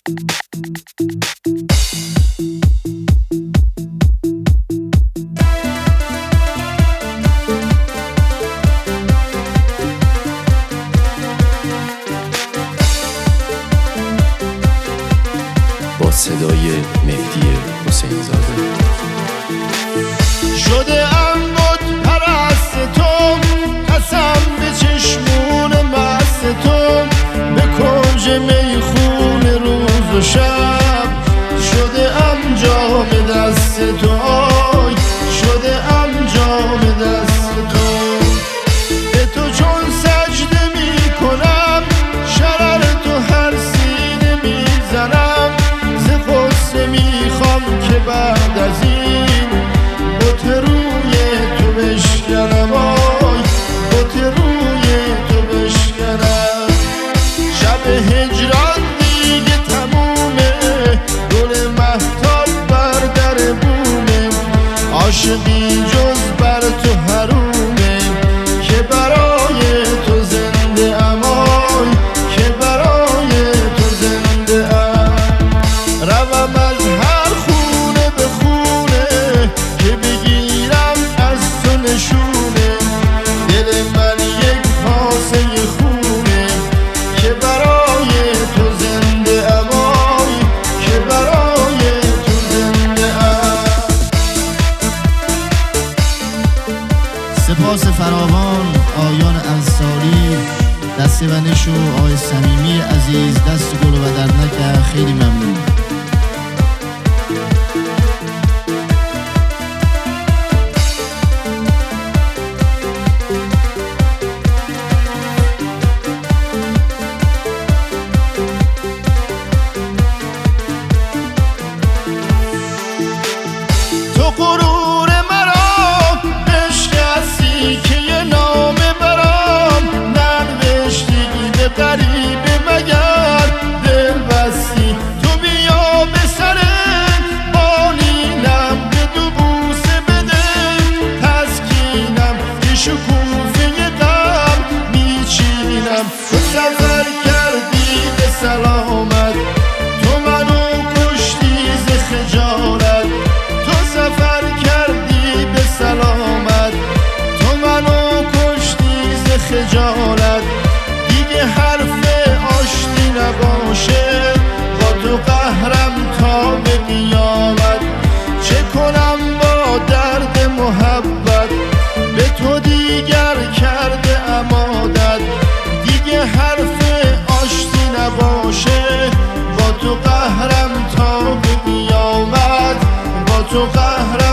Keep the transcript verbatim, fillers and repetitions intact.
با صدای مهدی حسین زاده. شده ام بود پرست تو، قسم به چشمون مست تو، به کنج میخون روز و شب. شده ام جام دست تو، آی شده ام جام دست تو. به تو چون سجده می کنم، شرر تو هر سینه می زنم. ز غصه می خوام که بعد از این بت روی تو بشکنم، آی بت روی تو بشکنم. شب هجران دیگه تمومه، گل مهتاب بر در بومه. عاشقی جز بر تو حرومه، که برای تو زنده ام، آی که برای تو زنده ام. روم از هر خونه به خونه، که بگیرم از تو نشونه. دل من یک کاسه خونه، که برای تو زنده ام، آی که برای تو زنده ام. سپاس فراوان آیان انصاری، دست ونش و آقای صمیمی عزیز، دست گل و در نکه. خیلی ممنون. تو غرور مرا بشکستی، که یه نامه برام ننوشتی. به غریبه مگر دل بستی، تو بیا به سر بالینم، به دو بوسه بده تسکینم، که شکوفه غم میچینم. تو سفر کردی به سلامت، تو منو کشتی ز خجالت. تو سفر کردی به سلامت، تو منو کشتی ز خجالت. دیگه حرف آشتی نباشه، با تو قهرم تا به قیامت. چه کنم با درد محبت، به تو دیگر کرده ام عادت. دیگه حرف آشتی نباشه، با تو قهرم تا به قیامت. با تو قهرم